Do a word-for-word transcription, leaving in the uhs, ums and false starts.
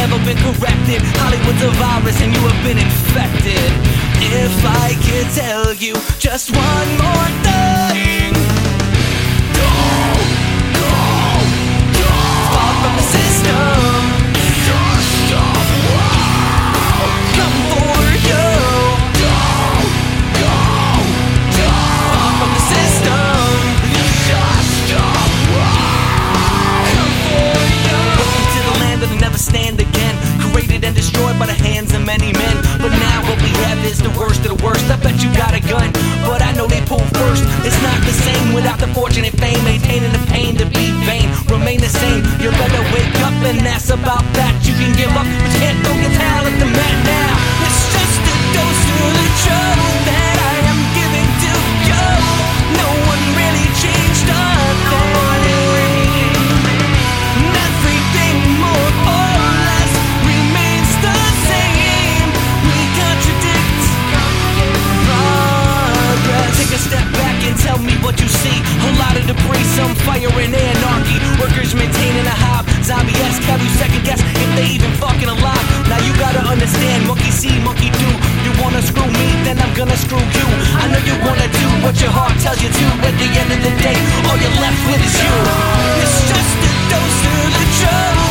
never been corrected. Hollywood's a virus and you have been infected. If I could tell you just one more thing, go, go, go. Far from the system. Come for you. Go, go, go. Far from the system. Come for you. Welcome to the land that'll never stand again. Created and destroyed by the hands of many men. But now what we have is the worst of the worst. I bet you got a gun, but I know they pull first. It's not the same without the fortune and fame. Maintaining the pain to be vain. Remain the same. You better wake up, and that's about that. You can give up, but you can't throw your towel at the mat now. It's just a dose of the trouble that I am giving to you. No one really changed a thing. Everything more or less remains the same. We contradict progress. Take a step back and tell me what you see. A lot of debris, some fire and anarchy. Workers maintaining a hive. Zombie-esque, have you second guess if they even fucking alive. Now you gotta understand, monkey see, monkey do. You wanna screw me, then I'm gonna screw you. I know you wanna do what your heart tells you to. At the end of the day, all you're left with is you. It's just a dose of the trouble